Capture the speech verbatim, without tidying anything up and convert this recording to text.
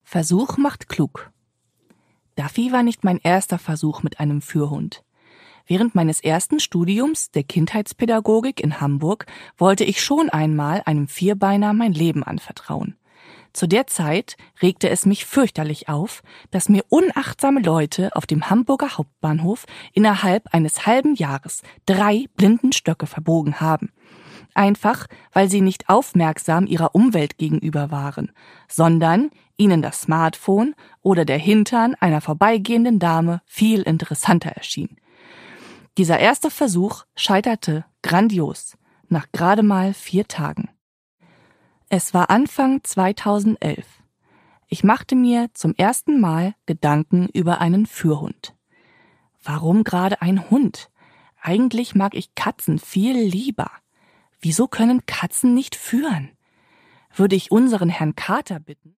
Versuch macht klug. Duffy war nicht mein erster Versuch mit einem Führhund. Während meines ersten Studiums der Kindheitspädagogik in Hamburg wollte ich schon einmal einem Vierbeiner mein Leben anvertrauen. Zu der Zeit regte es mich fürchterlich auf, dass mir unachtsame Leute auf dem Hamburger Hauptbahnhof innerhalb eines halben Jahres drei Blindenstöcke verbogen haben. Einfach, weil sie nicht aufmerksam ihrer Umwelt gegenüber waren, sondern ihnen das Smartphone oder der Hintern einer vorbeigehenden Dame viel interessanter erschien. Dieser erste Versuch scheiterte grandios, nach gerade mal vier Tagen. Es war Anfang zweitausendelf. Ich machte mir zum ersten Mal Gedanken über einen Führhund. Warum gerade ein Hund? Eigentlich mag ich Katzen viel lieber. Wieso können Katzen nicht führen? Würde ich unseren Herrn Kater bitten,